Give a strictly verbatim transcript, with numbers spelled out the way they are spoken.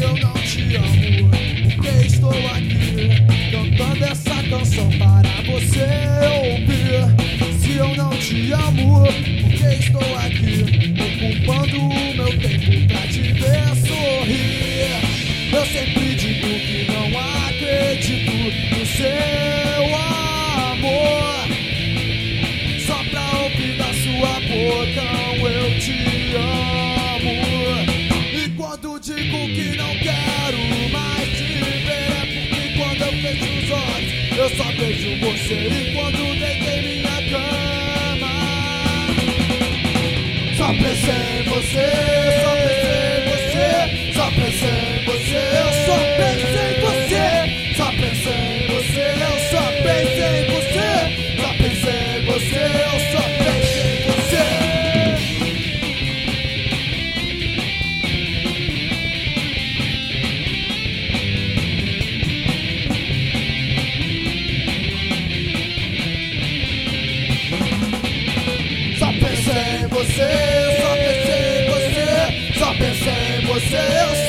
eu não te amo, porque estou aqui cantando essa canção para você ouvir. Se eu não te amo, porque estou aqui ocupando o meu tempo pra te ver sorrir. Eu sempre digo que não acredito no seu amor, só pra ouvir da sua boca eu te amo. E quando digo que não quero mais te ver, é porque quando eu fecho os olhos eu só vejo você. E quando deitei minha cama, só pensei em você, só pensei em você, só pensei em você, eu só pensei em você, só pensei em você, eu só pensei em você, só pensei em você, eu só pensei em você. Só pensei em você, só pensei em você, só pensei em você, eu